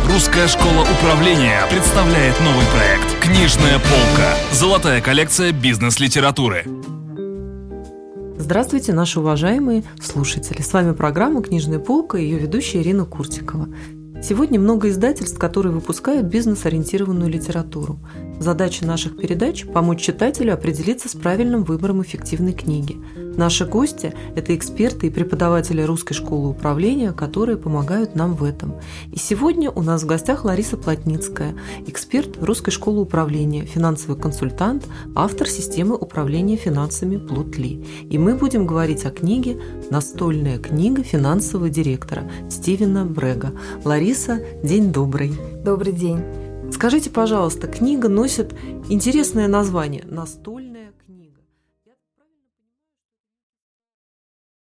Русская школа управления представляет новый проект «Книжная полка». Золотая коллекция бизнес-литературы. Здравствуйте, наши уважаемые слушатели. С вами программа «Книжная полка» и ее ведущая Ирина Куртикова. Сегодня много издательств, которые выпускают бизнес-ориентированную литературу. Задача наших передач – помочь читателю определиться с правильным выбором эффективной книги. Наши гости – это эксперты и преподаватели Русской школы управления, которые помогают нам в этом. И сегодня у нас в гостях Лариса Плотницкая, эксперт Русской школы управления, финансовый консультант, автор системы управления финансами Плотли. И мы будем говорить о книге «Настольная книга финансового директора» Стивена Брега. Лариса, день добрый. Добрый день. Скажите, пожалуйста, книга носит интересное название «Настольная